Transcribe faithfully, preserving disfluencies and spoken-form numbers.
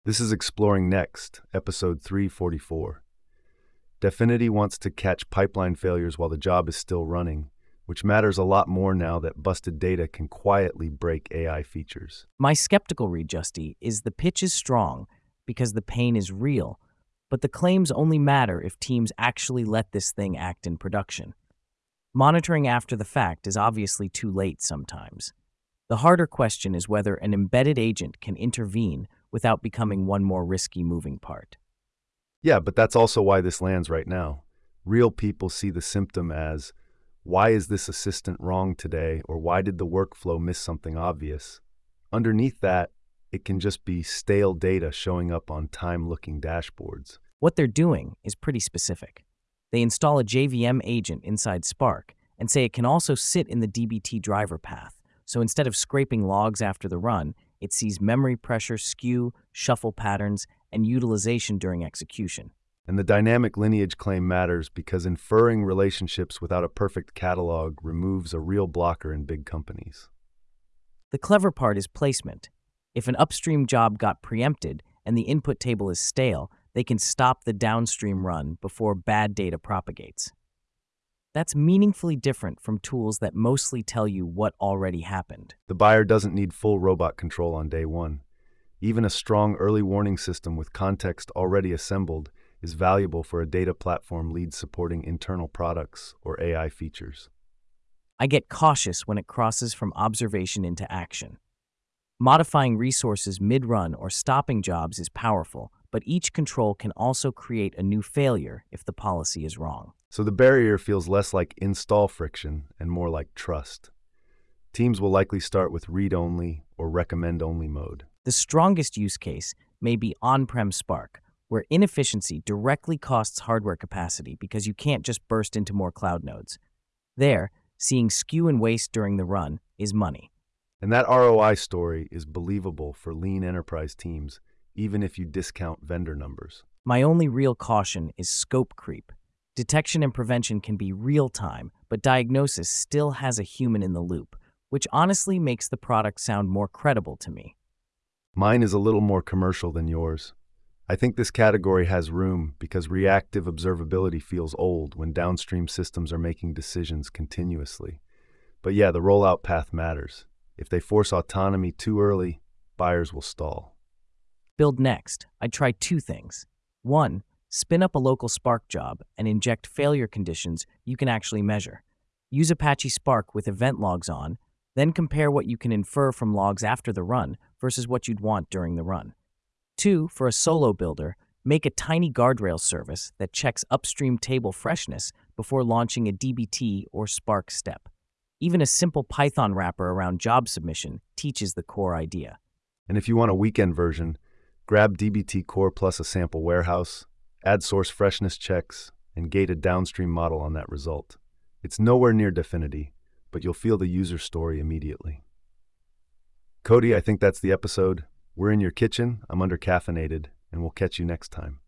This is Exploring Next, episode three forty-four. Dfinity wants to catch pipeline failures while the job is still running, which matters a lot more now that busted data can quietly break A I features. My skeptical read, Justy, is the pitch is strong because the pain is real, but the claims only matter if teams actually let this thing act in production. Monitoring after the fact is obviously too late sometimes. The harder question is whether an embedded agent can intervene without becoming one more risky moving part. Yeah, but that's also why this lands right now. Real people see the symptom as, why is this assistant wrong today, or why did the workflow miss something obvious? Underneath that, it can just be stale data showing up on time-looking dashboards. What they're doing is pretty specific. They install a J V M agent inside Spark and say it can also sit in the D B T driver path. So instead of scraping logs after the run, it sees memory pressure, skew, shuffle patterns, and utilization during execution. And the dynamic lineage claim matters because inferring relationships without a perfect catalog removes a real blocker in big companies. The clever part is placement. If an upstream job got preempted and the input table is stale, they can stop the downstream run before bad data propagates. That's meaningfully different from tools that mostly tell you what already happened. The buyer doesn't need full robot control on day one. Even a strong early warning system with context already assembled is valuable for a data platform lead supporting internal products or A I features. I get cautious when it crosses from observation into action. Modifying resources mid-run or stopping jobs is powerful, but each control can also create a new failure if the policy is wrong. So the barrier feels less like install friction and more like trust. Teams will likely start with read-only or recommend-only mode. The strongest use case may be on-prem Spark, where inefficiency directly costs hardware capacity because you can't just burst into more cloud nodes. There, seeing skew and waste during the run is money. And that R O I story is believable for lean enterprise teams, even if you discount vendor numbers. My only real caution is scope creep. Detection and prevention can be real-time, but diagnosis still has a human in the loop, which honestly makes the product sound more credible to me. Mine is a little more commercial than yours. I think this category has room because reactive observability feels old when downstream systems are making decisions continuously. But yeah, the rollout path matters. If they force autonomy too early, buyers will stall. Build next. I'd try two things. One, spin up a local Spark job and inject failure conditions you can actually measure. Use Apache Spark with event logs on, then compare what you can infer from logs after the run versus what you'd want during the run. Two, for a solo builder, make a tiny guardrail service that checks upstream table freshness before launching a D B T or Spark step. Even a simple Python wrapper around job submission teaches the core idea. And if you want a weekend version, grab D B T Core plus a sample warehouse, add source freshness checks, and gate a downstream model on that result. It's nowhere near Dfinity, but you'll feel the user story immediately. Cody, I think that's the episode. We're in your kitchen, I'm under caffeinated, and we'll catch you next time.